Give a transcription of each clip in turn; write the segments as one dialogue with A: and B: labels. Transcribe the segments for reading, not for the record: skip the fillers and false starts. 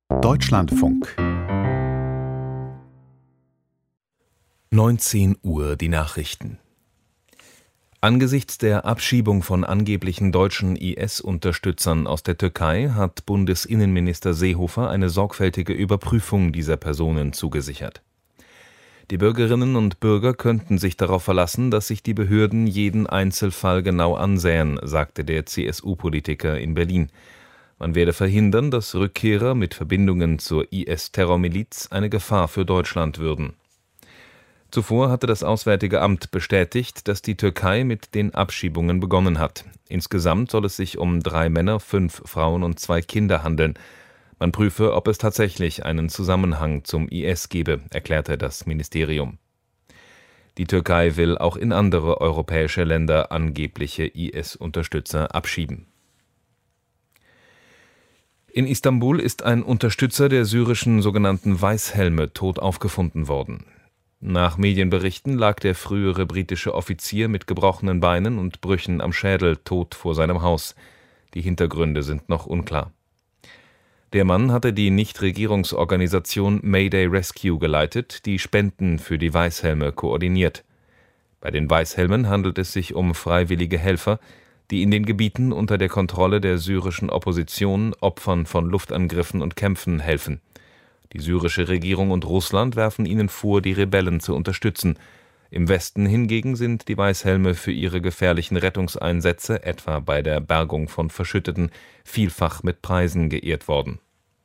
A: Deutschlandfunk.
B: 19 Uhr die Nachrichten. Angesichts der Abschiebung von angeblichen deutschen IS-Unterstützern aus der Türkei hat Bundesinnenminister Seehofer eine sorgfältige Überprüfung dieser Personen zugesichert. Die Bürgerinnen und Bürger könnten sich darauf verlassen, dass sich die Behörden jeden Einzelfall genau ansähen, sagte der CSU-Politiker in Berlin. Man werde verhindern, dass Rückkehrer mit Verbindungen zur IS-Terrormiliz eine Gefahr für Deutschland würden. Zuvor hatte das Auswärtige Amt bestätigt, dass die Türkei mit den Abschiebungen begonnen hat. Insgesamt soll es sich um 3 Männer, 5 Frauen und 2 Kinder handeln. Man prüfe, ob es tatsächlich einen Zusammenhang zum IS gebe, erklärte das Ministerium. Die Türkei will auch in andere europäische Länder angebliche IS-Unterstützer abschieben. In Istanbul ist ein Unterstützer der syrischen sogenannten Weißhelme tot aufgefunden worden. Nach Medienberichten lag der frühere britische Offizier mit gebrochenen Beinen und Brüchen am Schädel tot vor seinem Haus. Die Hintergründe sind noch unklar. Der Mann hatte die Nichtregierungsorganisation Mayday Rescue geleitet, die Spenden für die Weißhelme koordiniert. Bei den Weißhelmen handelt es sich um freiwillige Helfer, die in den Gebieten unter der Kontrolle der syrischen Opposition Opfern von Luftangriffen und Kämpfen helfen. Die syrische Regierung und Russland werfen ihnen vor, die Rebellen zu unterstützen. Im Westen hingegen sind die Weißhelme für ihre gefährlichen Rettungseinsätze, etwa bei der Bergung von Verschütteten, vielfach mit Preisen geehrt worden.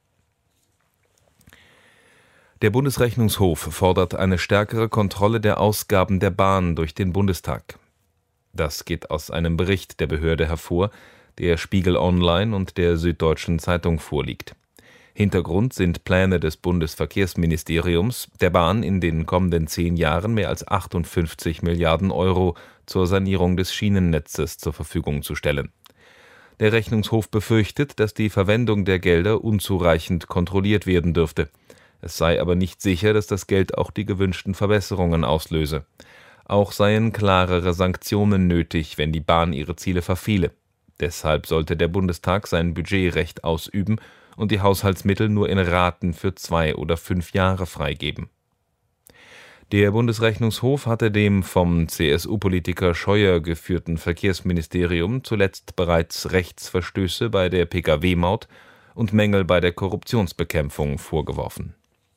B: Der Bundesrechnungshof fordert eine stärkere Kontrolle der Ausgaben der Bahn durch den Bundestag. Das geht aus einem Bericht der Behörde hervor, der Spiegel Online und der Süddeutschen Zeitung vorliegt. Hintergrund sind Pläne des Bundesverkehrsministeriums, der Bahn in den kommenden 10 Jahren mehr als 58 Milliarden Euro zur Sanierung des Schienennetzes zur Verfügung zu stellen. Der Rechnungshof befürchtet, dass die Verwendung der Gelder unzureichend kontrolliert werden dürfte. Es sei aber nicht sicher, dass das Geld auch die gewünschten Verbesserungen auslöse. Auch seien klarere Sanktionen nötig, wenn die Bahn ihre Ziele verfehle. Deshalb sollte der Bundestag sein Budgetrecht ausüben und die Haushaltsmittel nur in Raten für 2 oder 5 Jahre freigeben. Der Bundesrechnungshof hatte dem vom CSU-Politiker Scheuer geführten Verkehrsministerium zuletzt bereits Rechtsverstöße bei der Pkw-Maut und Mängel bei der Korruptionsbekämpfung vorgeworfen.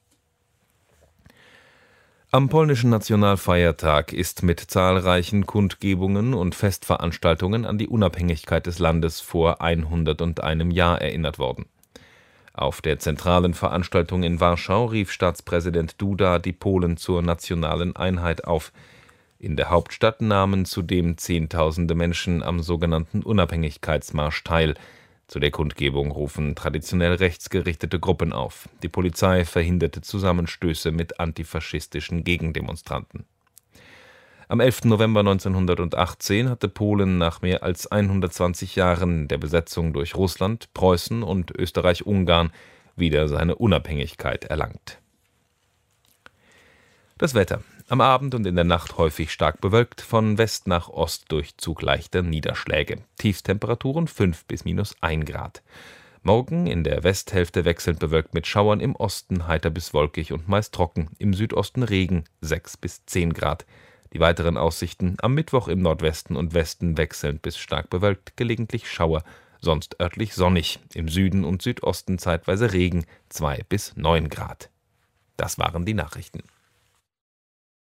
B: Am polnischen Nationalfeiertag ist mit zahlreichen Kundgebungen und Festveranstaltungen an die Unabhängigkeit des Landes vor 101 Jahr erinnert worden. Auf der zentralen Veranstaltung in Warschau rief Staatspräsident Duda die Polen zur nationalen Einheit auf. In der Hauptstadt nahmen zudem Zehntausende Menschen am sogenannten Unabhängigkeitsmarsch teil. Zu der Kundgebung rufen traditionell rechtsgerichtete Gruppen auf. Die Polizei verhinderte Zusammenstöße mit antifaschistischen Gegendemonstranten. Am 11. November 1918 hatte Polen nach mehr als 120 Jahren der Besetzung durch Russland, Preußen und Österreich-Ungarn wieder seine Unabhängigkeit erlangt. Das Wetter. Am Abend und in der Nacht häufig stark bewölkt, von West nach Ost Durchzug leichter Niederschläge. Tiefstemperaturen 5 bis -1 Grad. Morgen in der Westhälfte wechselnd bewölkt mit Schauern, im Osten heiter bis wolkig und meist trocken, im Südosten Regen 6 bis 10 Grad. Die weiteren Aussichten: am Mittwoch im Nordwesten und Westen wechselnd bis stark bewölkt, gelegentlich Schauer, sonst örtlich sonnig, im Süden und Südosten zeitweise Regen 2 bis 9 Grad. Das waren die Nachrichten.